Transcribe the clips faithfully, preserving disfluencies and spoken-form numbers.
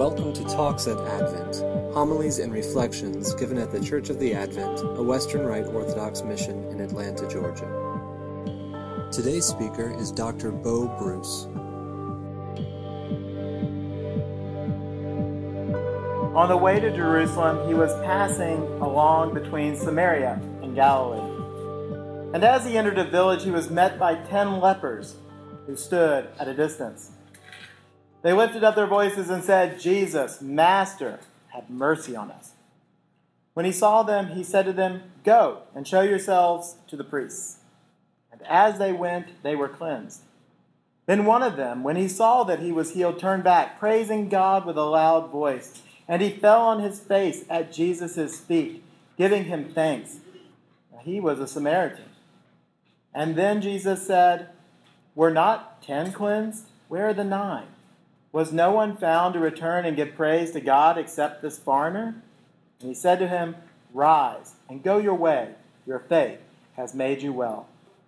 Welcome to Talks at Advent, homilies and reflections given at the Church of the Advent, a Western Rite Orthodox mission in Atlanta, Georgia. Today's speaker is Doctor Bo Bruce. On the way to Jerusalem, he was passing along between Samaria and Galilee. And as he entered a village, he was met by ten lepers who stood at a distance. They lifted up their voices and said, "Jesus, Master, have mercy on us." When he saw them, he said to them, "Go and show yourselves to the priests." And as they went, they were cleansed. Then one of them, when he saw that he was healed, turned back, praising God with a loud voice. And he fell on his face at Jesus' feet, giving him thanks. He was a Samaritan. And then Jesus said, "Were not ten cleansed? Where are the nine? Was no one found to return and give praise to God except this foreigner?" And he said to him, "Rise and go your way. Your faith has made you well."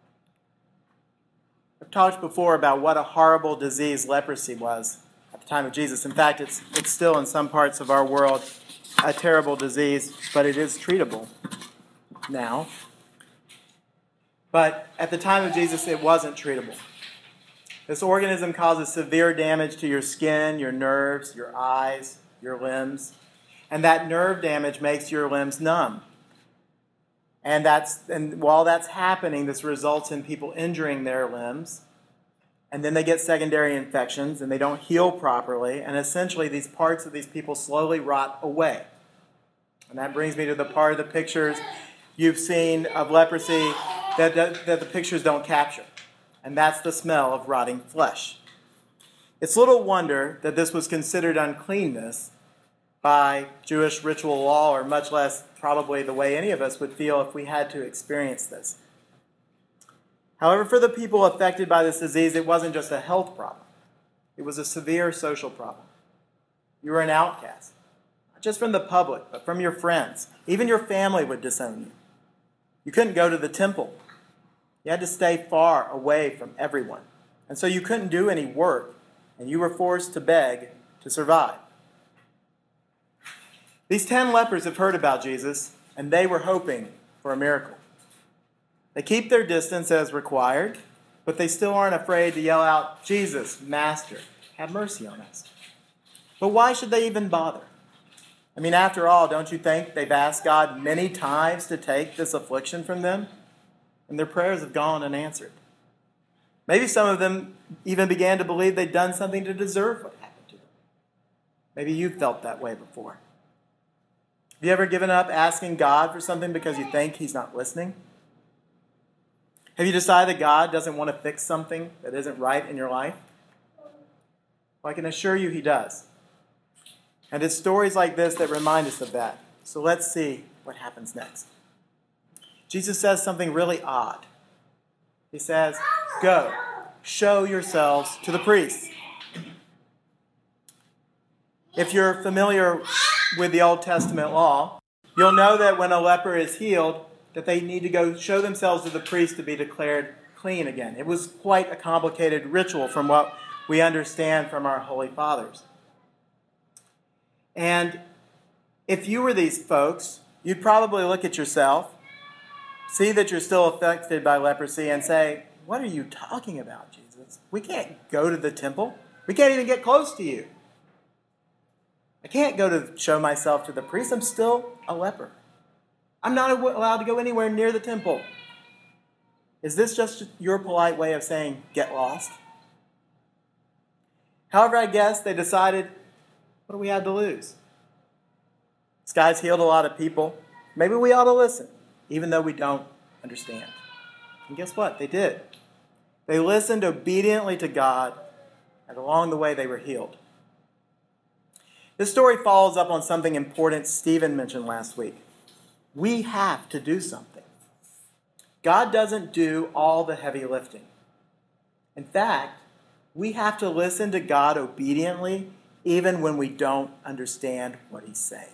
I've talked before about what a horrible disease leprosy was at the time of Jesus. In fact, it's, it's still in some parts of our world a terrible disease, but it is treatable now. But at the time of Jesus, it wasn't treatable. This organism causes severe damage to your skin, your nerves, your eyes, your limbs. And that nerve damage makes your limbs numb. And that's and while that's happening, this results in people injuring their limbs. And then they get secondary infections and they don't heal properly. And essentially these parts of these people slowly rot away. And that brings me to the part of the pictures you've seen of leprosy that, that, that the pictures don't capture. And that's the smell of rotting flesh. It's little wonder that this was considered uncleanness by Jewish ritual law, or much less probably the way any of us would feel if we had to experience this. However, for the people affected by this disease, it wasn't just a health problem. It was a severe social problem. You were an outcast, not just from the public, but from your friends. Even your family would disown you. You couldn't go to the temple. You had to stay far away from everyone. And so you couldn't do any work, and you were forced to beg to survive. These ten lepers have heard about Jesus, and they were hoping for a miracle. They keep their distance as required, but they still aren't afraid to yell out, "Jesus, Master, have mercy on us." But why should they even bother? I mean, after all, don't you think they've asked God many times to take this affliction from them? And their prayers have gone unanswered. Maybe some of them even began to believe they'd done something to deserve what happened to them. Maybe you've felt that way before. Have you ever given up asking God for something because you think He's not listening? Have you decided that God doesn't want to fix something that isn't right in your life? Well, I can assure you He does. And it's stories like this that remind us of that. So let's see what happens next. Jesus says something really odd. He says, "Go, show yourselves to the priests." If you're familiar with the Old Testament law, you'll know that when a leper is healed, that they need to go show themselves to the priest to be declared clean again. It was quite a complicated ritual from what we understand from our Holy Fathers. And if you were these folks, you'd probably look at yourself, see that you're still affected by leprosy, and say, "What are you talking about, Jesus? We can't go to the temple. We can't even get close to you. I can't go to show myself to the priest. I'm still a leper. I'm not allowed to go anywhere near the temple." Is this just your polite way of saying, "Get lost"? However, I guess they decided, what do we have to lose? This guy's healed a lot of people. Maybe we ought to listen, even though we don't understand. And guess what? They did. They listened obediently to God, and along the way they were healed. This story follows up on something important Stephen mentioned last week. We have to do something. God doesn't do all the heavy lifting. In fact, we have to listen to God obediently even when we don't understand what He's saying.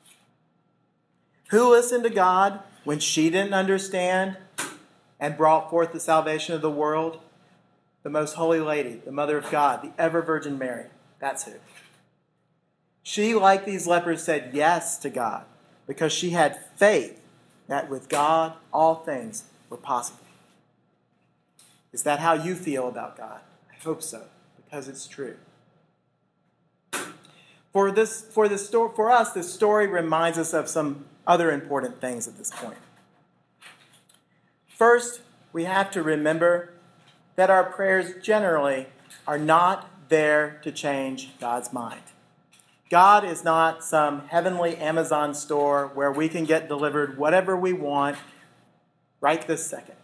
Who listened to God when she didn't understand and brought forth the salvation of the world? The Most Holy Lady, the Mother of God, the ever Virgin Mary. That's who. She, like these lepers, said yes to God because she had faith that with God all things were possible. Is that how you feel about God? I hope so, because it's true. For this, for this sto- for us, this story reminds us of some other important things at this point. First, we have to remember that our prayers generally are not there to change God's mind. God is not some heavenly Amazon store where we can get delivered whatever we want right this second.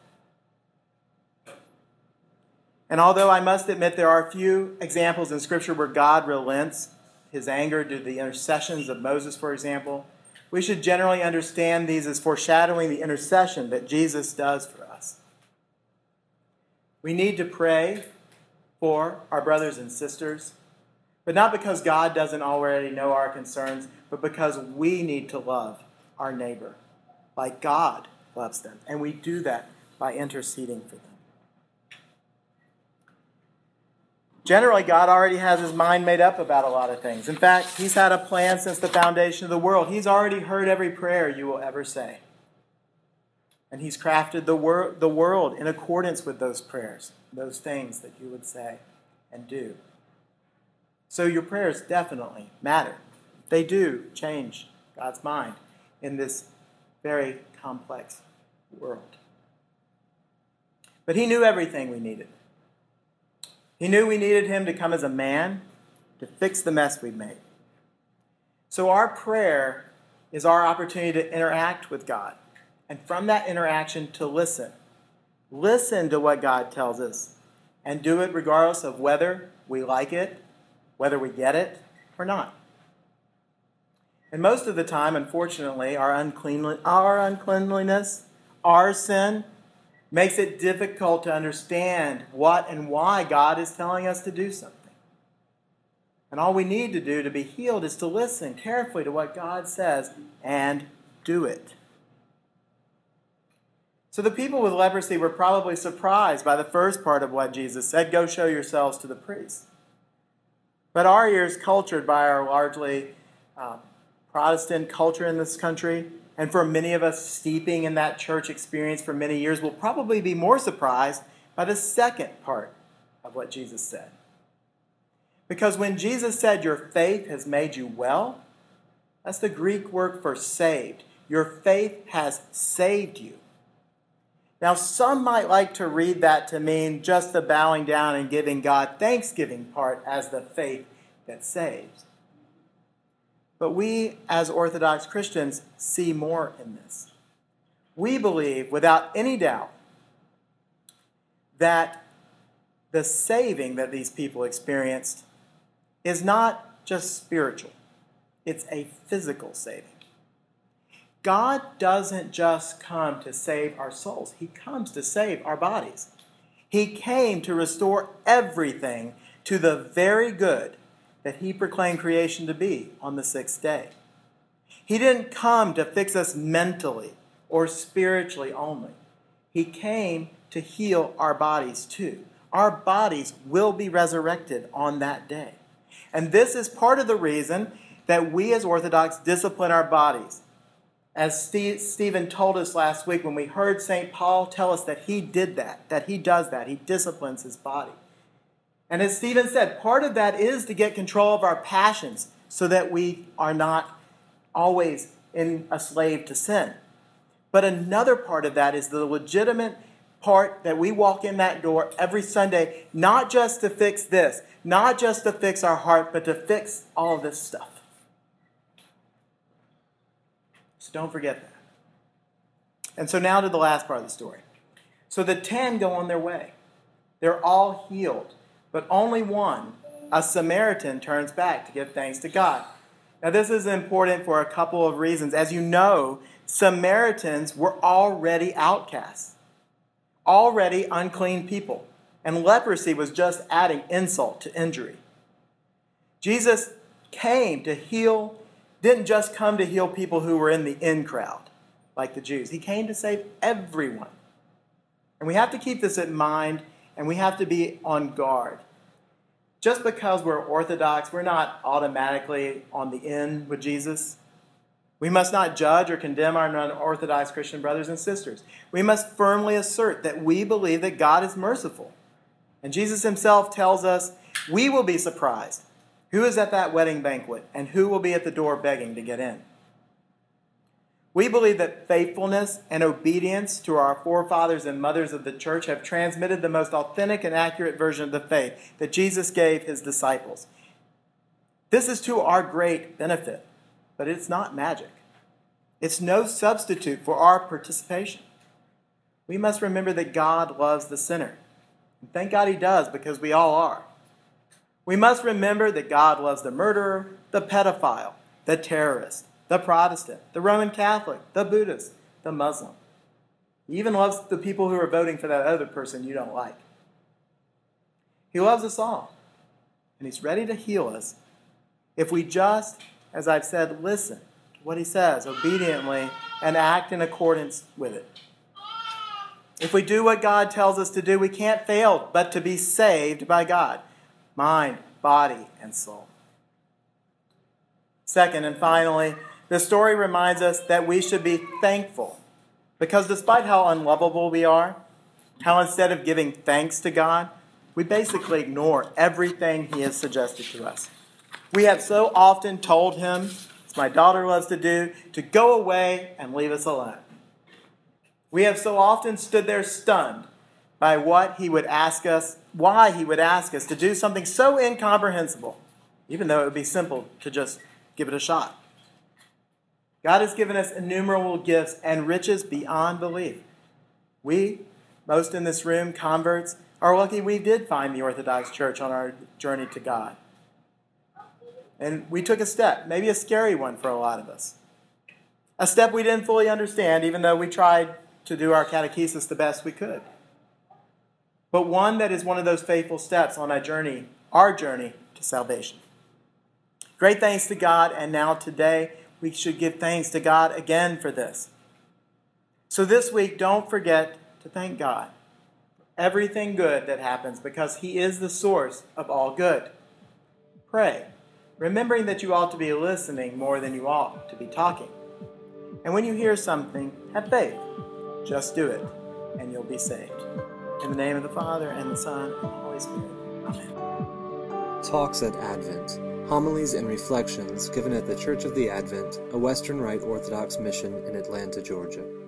And although I must admit there are a few examples in Scripture where God relents his anger due to the intercessions of Moses, for example, we should generally understand these as foreshadowing the intercession that Jesus does for us. We need to pray for our brothers and sisters, but not because God doesn't already know our concerns, but because we need to love our neighbor like God loves them. And we do that by interceding for them. Generally, God already has his mind made up about a lot of things. In fact, he's had a plan since the foundation of the world. He's already heard every prayer you will ever say. And he's crafted the, wor- the world in accordance with those prayers, those things that you would say and do. So your prayers definitely matter. They do change God's mind in this very complex world. But he knew everything we needed. He knew we needed him to come as a man to fix the mess we'd made. So our prayer is our opportunity to interact with God. And from that interaction, to listen. Listen to what God tells us. And do it regardless of whether we like it, whether we get it, or not. And most of the time, unfortunately, our, uncleanli- our uncleanliness, our sin, makes it difficult to understand what and why God is telling us to do something. And all we need to do to be healed is to listen carefully to what God says and do it. So the people with leprosy were probably surprised by the first part of what Jesus said, go show yourselves to the priests. But our ears, cultured by our largely uh, Protestant culture in this country, and for many of us steeping in that church experience for many years, will probably be more surprised by the second part of what Jesus said. Because when Jesus said, your faith has made you well, that's the Greek word for saved. Your faith has saved you. Now, some might like to read that to mean just the bowing down and giving God thanksgiving part as the faith that saves. But we, as Orthodox Christians, see more in this. We believe, without any doubt, that the saving that these people experienced is not just spiritual. It's a physical saving. God doesn't just come to save our souls. He comes to save our bodies. He came to restore everything to the very good that he proclaimed creation to be on the sixth day. He didn't come to fix us mentally or spiritually only. He came to heal our bodies too. Our bodies will be resurrected on that day. And this is part of the reason that we as Orthodox discipline our bodies. As Steve, Stephen told us last week when we heard Saint Paul tell us that he did that, that he does that, he disciplines his body. And as Stephen said, part of that is to get control of our passions so that we are not always in a slave to sin. But another part of that is the legitimate part that we walk in that door every Sunday, not just to fix this, not just to fix our heart, but to fix all of this stuff. So don't forget that. And so now to the last part of the story. So the ten go on their way. They're all healed. But only one, a Samaritan, turns back to give thanks to God. Now this is important for a couple of reasons. As you know, Samaritans were already outcasts, already unclean people. And leprosy was just adding insult to injury. Jesus came to heal, didn't just come to heal people who were in the in crowd, like the Jews. He came to save everyone. And we have to keep this in mind, and we have to be on guard. Just because we're Orthodox, we're not automatically on the end with Jesus. We must not judge or condemn our non-Orthodox Christian brothers and sisters. We must firmly assert that we believe that God is merciful. And Jesus himself tells us we will be surprised who is at that wedding banquet and who will be at the door begging to get in. We believe that faithfulness and obedience to our forefathers and mothers of the church have transmitted the most authentic and accurate version of the faith that Jesus gave his disciples. This is to our great benefit, but it's not magic. It's no substitute for our participation. We must remember that God loves the sinner. And thank God he does, because we all are. We must remember that God loves the murderer, the pedophile, the terrorist, the Protestant, the Roman Catholic, the Buddhist, the Muslim. He even loves the people who are voting for that other person you don't like. He loves us all, and he's ready to heal us if we just, as I've said, listen to what he says obediently and act in accordance with it. If we do what God tells us to do, we can't fail but to be saved by God, mind, body, and soul. Second and finally, the story reminds us that we should be thankful, because despite how unlovable we are, how instead of giving thanks to God, we basically ignore everything he has suggested to us. We have so often told him, as my daughter loves to do, to go away and leave us alone. We have so often stood there stunned by what he would ask us, why he would ask us to do something so incomprehensible, even though it would be simple to just give it a shot. God has given us innumerable gifts and riches beyond belief. We, most in this room, converts, are lucky we did find the Orthodox Church on our journey to God. And we took a step, maybe a scary one for a lot of us. A step we didn't fully understand, even though we tried to do our catechesis the best we could. But one that is one of those faithful steps on our journey, our journey to salvation. Great thanks to God, and now today we should give thanks to God again for this. So this week, don't forget to thank God for everything good that happens, because he is the source of all good. Pray, remembering that you ought to be listening more than you ought to be talking. And when you hear something, have faith. Just do it, and you'll be saved. In the name of the Father, and the Son, and the Holy Spirit. Amen. Talks at Advent. Homilies and reflections given at the Church of the Advent, a Western Rite Orthodox mission in Atlanta, Georgia.